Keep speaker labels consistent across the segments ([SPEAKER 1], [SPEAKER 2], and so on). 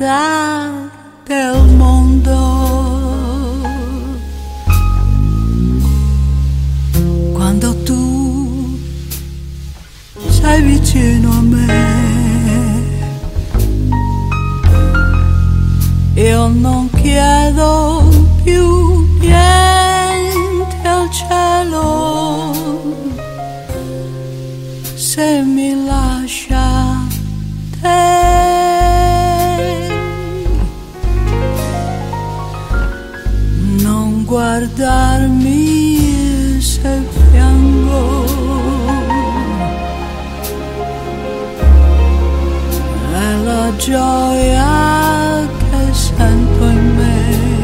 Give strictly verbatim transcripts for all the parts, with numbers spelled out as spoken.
[SPEAKER 1] metà del mondo. Quando tu sei vicino a me, io non chiedo più niente al cielo, se mi lascia te. Non guardarmi se piango, è la gioia che sento in me.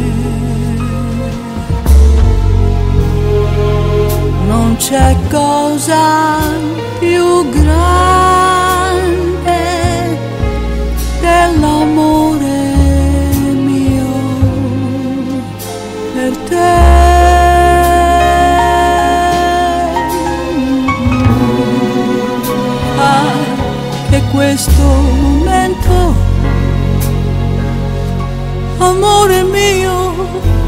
[SPEAKER 1] Non c'è cosa più grande dell'amore mio per te. Ah, che questo momento, amore mio,